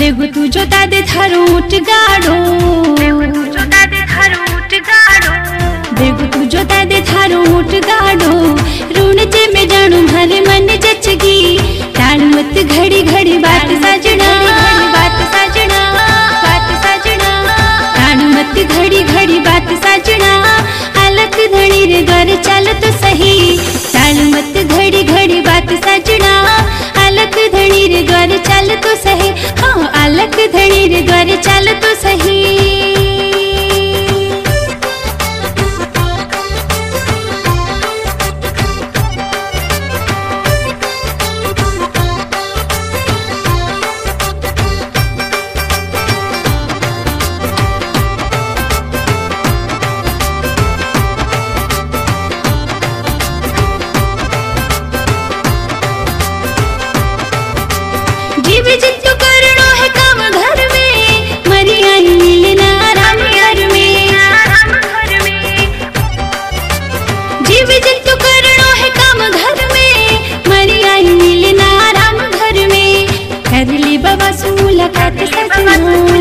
बेगु तू जो दादे थारो उठ गाड़ो, बेगु तू जो दादे थारो उठ गाड़ो, बेगु तू जो दादे थारो उठ गाड़ो। रूण जे में जानू मारे मन जचगी, टाल मत घड़ी घड़ी बात साजना, बात साजना, बात साजना, टाल मत घड़ी घड़ी बात साजना। अलग धड़ी रे घर चल तो सही, टाल मत घड़ी घड़ी बात साजना। अलग धड़ी रे घर चल तो सही, हाँ अलग धड़ी रे घर चल तो सही। जीव जितु करनो है काम घर में, मरी आई मिलना राम घर में, राम घर में। जीव जितु करनो है काम घर में, मरी आई मिलना राम घर में। कर ली बाबा से मुलाकात सजना,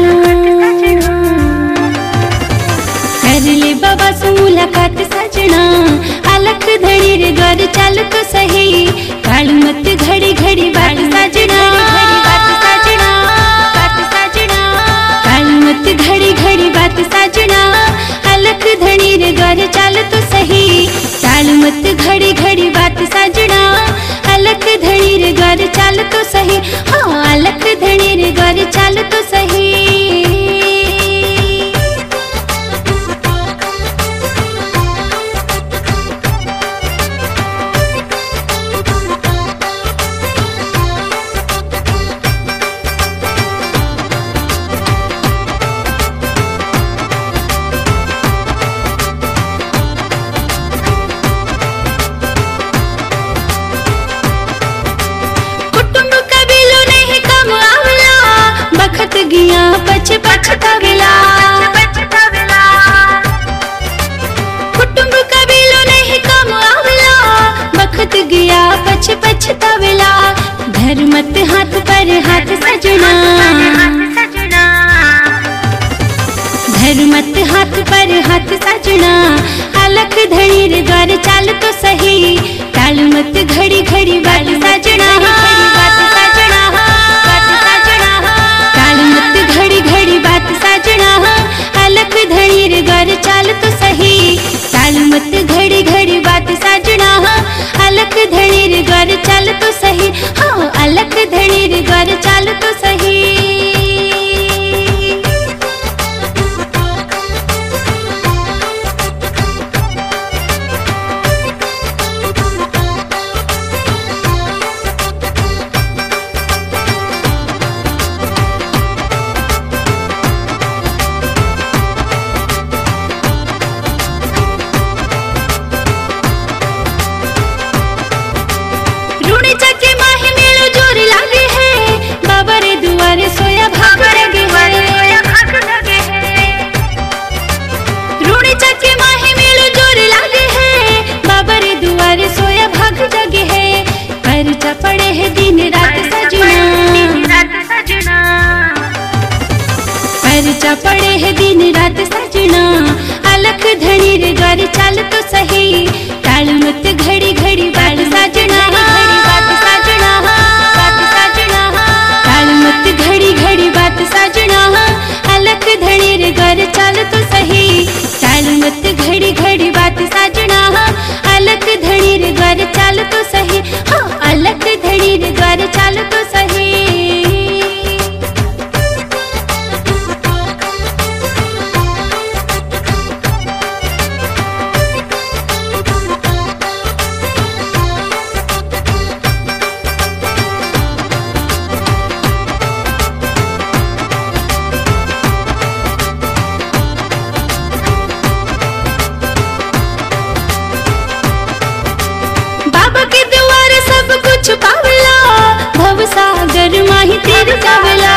कर ली बाबा से मुलाकात सजना। अलग धड़ी रे घर चल तो सही, काल मत घड़ी घड़ी बात सजना, घड़ी घड़ी बात साजना। अलग धड़ी रे घर चल तो सही, टाल मत घड़ी घड़ी बात साजना। अलग धड़ी रे घर चल तो सही, हाँ अलग धड़ी रे घर चल तो सही। बखत गया पछ पछतावेला, कुटुंब कबीलो नहीं कम आवला। बखत गया पछ पछतावेला, घर मत हाथ पर हाथ सजना, घर मत हाथ पर हाथ सजना। अलग धड़ी रे घर चल तो सही, टाल मत घड़ी घड़ी बात सजना, बात सजना, बात सजना। टाल मत घड़ी घड़ी बात साजना। अलग धड़ी रे घर चल तो सही, टाल मत घड़ी घड़ी बात साजना। अलग धड़ी रे घर चल तो सही, हाँ अलग धड़ी रे घर चल तो सही। जाके माही मेलो जोर लागे है, बाबा रे दुआरे सोया भाग लगे है। रूड़ी जाके माही मेलो जोर लागे है, बाबा रे दुआरे सोया भाग लगे है। परचा पड़े है दिन रात सजना, परचा पड़े है दिन रात सजना। अलग धड़ी रे घर चल तो सही, टाल मत घड़ी घड़ी बात साजना, बात साजना, बात साजना। टाल मत घड़ी घड़ी बात साजना। अलग धड़ी रे घर चल तो सही, टाल मत घड़ी घड़ी बात साजना। अलग धड़ी रे घर चल तो सही, हाँ अलग धड़ी रे घर चल तो सही। बाबा के द्वार सब कुछ पावला, भव सागर माही तीर जावला।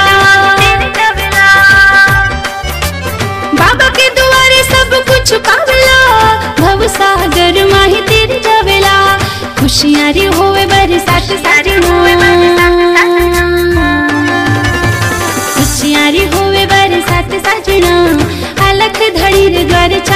बाबा के द्वार सब कुछ पावला, भव सागर माही तीर जावला। खुशियां रे होवे बरसात साजना, कर